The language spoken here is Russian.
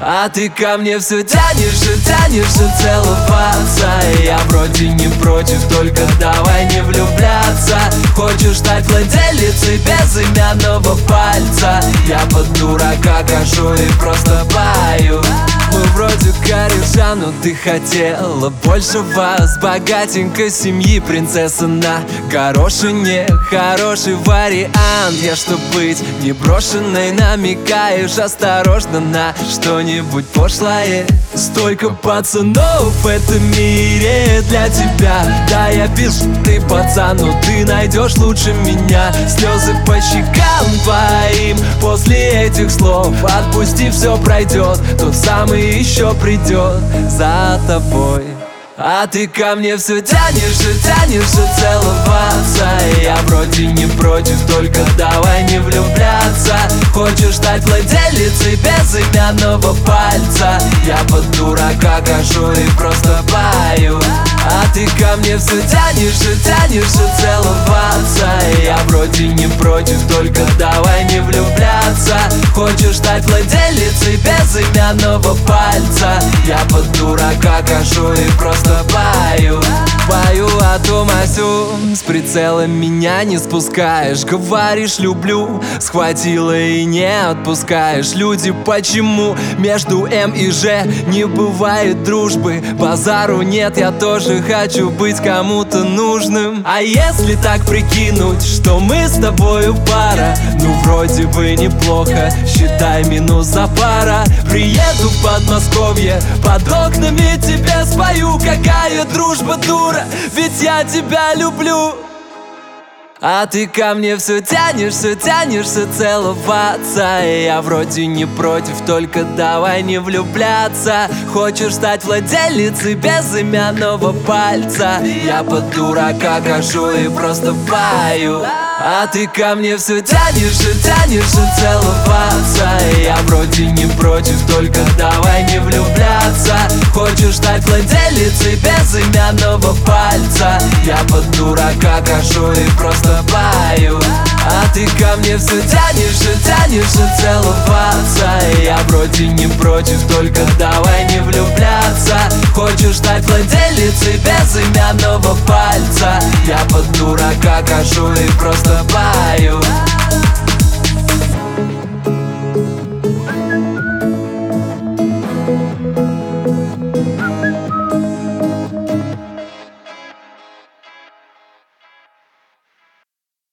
А ты ко мне все тянешься целоваться. Я вроде не против, только давай не влюбляться. Хочешь стать владелицей безымянного пальца? Я под дурака кашу и просто пою. Мы вроде кореша, но ты хотела большего. С богатенькой семьи принцесса на горошине. Хороший вариант, я чтоб быть не брошенной. Намекаешь осторожно на что-нибудь пошлое. Столько пацанов в этом мире для тебя. Да, я пишу, ты пацан, но ты найдешь лучше меня. Слезы по щекам твоим после этих слов. Отпусти, все пройдет, тот самый еще придет за тобой. А ты ко мне все тянешься целоваться. Я вроде не против, только давай не влюбляться. Хочешь стать владелицей безымянного пальца? Я под дурака кашу и просто пою. А ты ко мне все тянешься целоваться. Я вроде не против, только давай не влюбляться. Хочешь стать владелицей безымянного пальца? Я под дурака кашу и просто пою. Пою о том о сём, с прицела меня не спускаешь. Говоришь люблю, схватила и не отпускаешь. Люди, почему между М и Ж не бывает дружбы? Базару нет, я тоже хочу быть кому-то нужным. А если так прикинуть, что мы с тобою пара? Ну вроде бы неплохо, считай минус за пара. Приеду в Подмосковье, под окнами тебе спою. Какая дружба, дура, ведь я тебя люблю. А ты ко мне все тянешься целоваться. Я вроде не против, только давай не влюбляться. Хочешь стать владелицей безымянного пальца? Я под дурака кашу и просто пою. А ты ко мне все тянешься целоваться. Я вроде не против, только давай не влюбляться. Хочешь стать владелицей безымянного пальца? Я под дурака кашу и просто пою. А ты ко мне все тянешься целоваться. Я вроде не против, только давай не влюбляться. Хочешь стать владелицей безымянного пальца? Я под дурака кашу и просто пою.